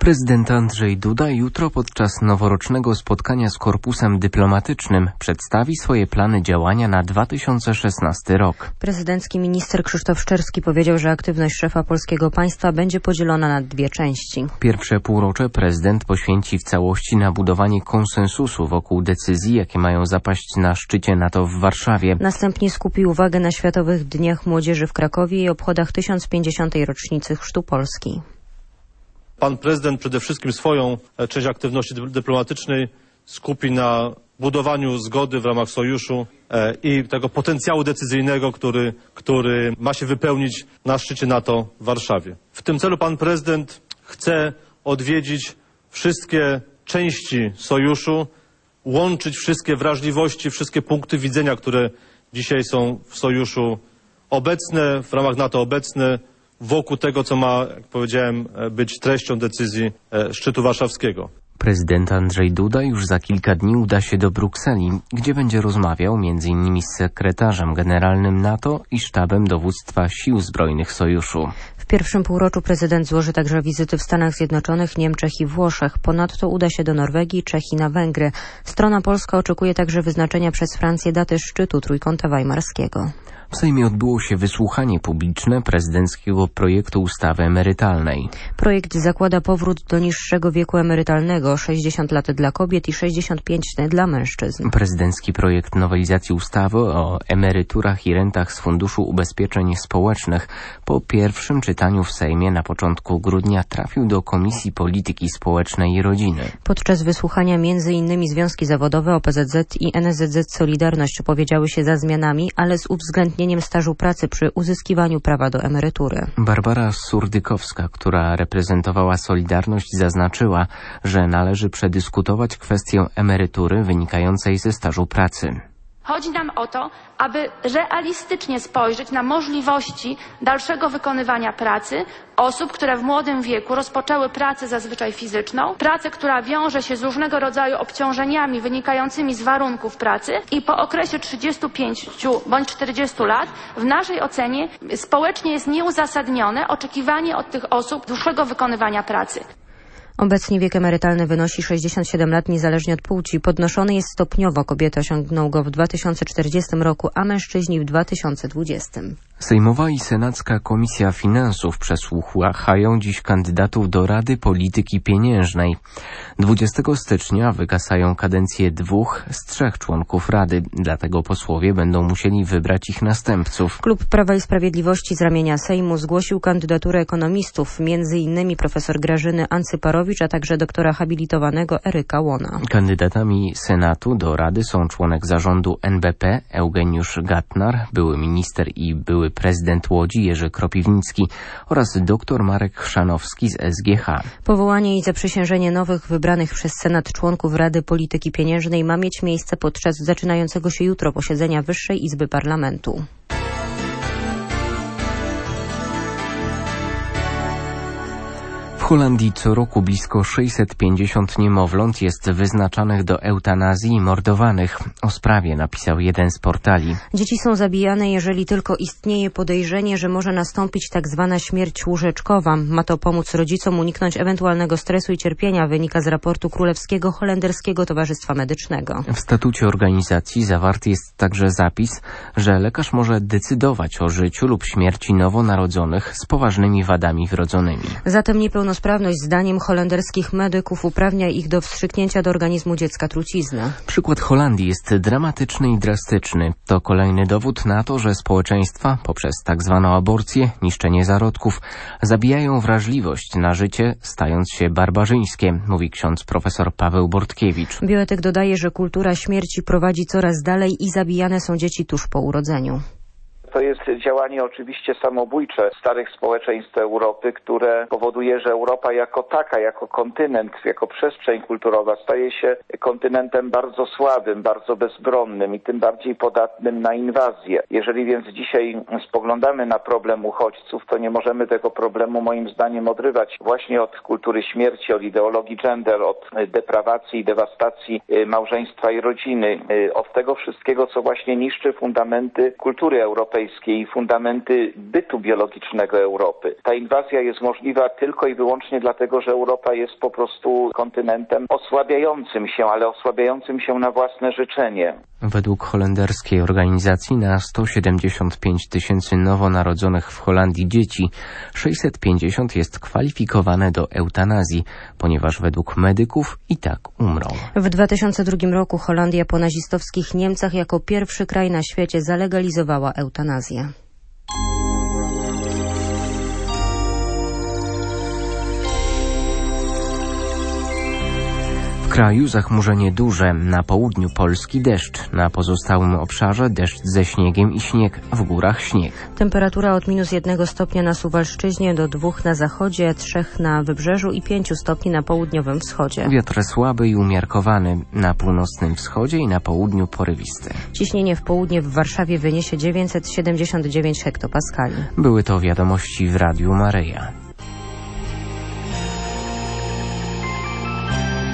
Prezydent Andrzej Duda jutro podczas noworocznego spotkania z korpusem dyplomatycznym przedstawi swoje plany działania na 2016 rok. Prezydencki minister Krzysztof Szczerski powiedział, że aktywność szefa polskiego państwa będzie podzielona na dwie części. Pierwsze półrocze prezydent poświęci w całości na budowanie konsensusu wokół decyzji, jakie mają zapaść na szczycie NATO w Warszawie. Następnie skupi uwagę na Światowych Dniach Młodzieży w Krakowie i obchodach 1050. rocznicy chrztu Polski. Pan prezydent przede wszystkim swoją część aktywności dyplomatycznej skupi na budowaniu zgody w ramach sojuszu i tego potencjału decyzyjnego, który ma się wypełnić na szczycie NATO w Warszawie. W tym celu pan prezydent chce odwiedzić wszystkie części sojuszu, łączyć wszystkie wrażliwości, wszystkie punkty widzenia, które dzisiaj są w sojuszu obecne, w ramach NATO obecne, wokół tego, co ma, jak powiedziałem, być treścią decyzji szczytu warszawskiego. Prezydent Andrzej Duda już za kilka dni uda się do Brukseli, gdzie będzie rozmawiał m.in. z sekretarzem generalnym NATO i sztabem dowództwa sił zbrojnych sojuszu. W pierwszym półroczu prezydent złoży także wizyty w Stanach Zjednoczonych, Niemczech i Włoszech. Ponadto uda się do Norwegii, Czech i na Węgry. Strona polska oczekuje także wyznaczenia przez Francję daty szczytu Trójkąta Weimarskiego. W Sejmie odbyło się wysłuchanie publiczne prezydenckiego projektu ustawy emerytalnej. Projekt zakłada powrót do niższego wieku emerytalnego, 60 lat dla kobiet i 65 dla mężczyzn. Prezydencki projekt nowelizacji ustawy o emeryturach i rentach z Funduszu Ubezpieczeń Społecznych po pierwszym czytaniu w Sejmie na początku grudnia trafił do Komisji Polityki Społecznej i Rodziny. Podczas wysłuchania m.in. związki zawodowe OPZZ i NSZZ Solidarność opowiedziały się za zmianami, ale z uwzględnieniem stażu pracy przy uzyskiwaniu prawa do emerytury. Barbara Surdykowska, która reprezentowała Solidarność, zaznaczyła, że należy przedyskutować kwestię emerytury wynikającej ze stażu pracy. Chodzi nam o to, aby realistycznie spojrzeć na możliwości dalszego wykonywania pracy osób, które w młodym wieku rozpoczęły pracę zazwyczaj fizyczną, pracę, która wiąże się z różnego rodzaju obciążeniami wynikającymi z warunków pracy i po okresie 35 bądź 40 lat w naszej ocenie społecznie jest nieuzasadnione oczekiwanie od tych osób dłuższego wykonywania pracy. Obecnie wiek emerytalny wynosi 67 lat niezależnie od płci. Podnoszony jest stopniowo. Kobiety osiągną go w 2040 roku, a mężczyźni w 2020. Sejmowa i Senacka Komisja Finansów przesłuchają dziś kandydatów do Rady Polityki Pieniężnej. 20 stycznia wygasają kadencje 2 z 3 członków Rady, dlatego posłowie będą musieli wybrać ich następców. Klub Prawa i Sprawiedliwości z ramienia Sejmu zgłosił kandydaturę ekonomistów, m.in. profesor Grażyny Ancyparowicz, a także doktora habilitowanego Eryka Łona. Kandydatami Senatu do Rady są członek zarządu NBP Eugeniusz Gatnar, były minister i były prezydent Łodzi Jerzy Kropiwnicki oraz dr Marek Chrzanowski z SGH. Powołanie i zaprzysiężenie nowych wybranych przez Senat członków Rady Polityki Pieniężnej ma mieć miejsce podczas zaczynającego się jutro posiedzenia Wyższej Izby Parlamentu. W Holandii co roku blisko 650 niemowląt jest wyznaczanych do eutanazji i mordowanych. O sprawie napisał jeden z portali. Dzieci są zabijane, jeżeli tylko istnieje podejrzenie, że może nastąpić tak zwana śmierć łóżeczkowa. Ma to pomóc rodzicom uniknąć ewentualnego stresu i cierpienia, wynika z raportu Królewskiego Holenderskiego Towarzystwa Medycznego. W statucie organizacji zawarty jest także zapis, że lekarz może decydować o życiu lub śmierci nowonarodzonych z poważnymi wadami wrodzonymi. Zatem niepełnosprawność zdaniem holenderskich medyków uprawnia ich do wstrzyknięcia do organizmu dziecka trucizny. Przykład Holandii jest dramatyczny i drastyczny. To kolejny dowód na to, że społeczeństwa poprzez tak zwaną aborcję, niszczenie zarodków, zabijają wrażliwość na życie, stając się barbarzyńskie, mówi ksiądz profesor Paweł Bortkiewicz. Bioetyk dodaje, że kultura śmierci prowadzi coraz dalej i zabijane są dzieci tuż po urodzeniu. To jest działanie oczywiście samobójcze starych społeczeństw Europy, które powoduje, że Europa jako taka, jako kontynent, jako przestrzeń kulturowa staje się kontynentem bardzo słabym, bardzo bezbronnym i tym bardziej podatnym na inwazję. Jeżeli więc dzisiaj spoglądamy na problem uchodźców, to nie możemy tego problemu moim zdaniem odrywać właśnie od kultury śmierci, od ideologii gender, od deprawacji i dewastacji małżeństwa i rodziny, od tego wszystkiego, co właśnie niszczy fundamenty kultury europejskiej europejskiej, fundamenty bytu biologicznego Europy. Ta inwazja jest możliwa tylko i wyłącznie dlatego, że Europa jest po prostu kontynentem osłabiającym się, ale osłabiającym się na własne życzenie. Według holenderskiej organizacji na 175 000 nowonarodzonych w Holandii dzieci 650 jest kwalifikowane do eutanazji, ponieważ według medyków i tak umrą. W 2002 roku Holandia po nazistowskich Niemcach jako pierwszy kraj na świecie zalegalizowała eutanazję. W kraju zachmurzenie duże, na południu Polski deszcz, na pozostałym obszarze deszcz ze śniegiem i śnieg, w górach śnieg. Temperatura od -1 stopnia na Suwalszczyźnie do 2 na zachodzie, 3 na wybrzeżu i 5 stopni na południowym wschodzie. Wiatr słaby i umiarkowany, na północnym wschodzie i na południu porywisty. Ciśnienie w południe w Warszawie wyniesie 979 hektopaskali. Były to wiadomości w Radiu Maryja.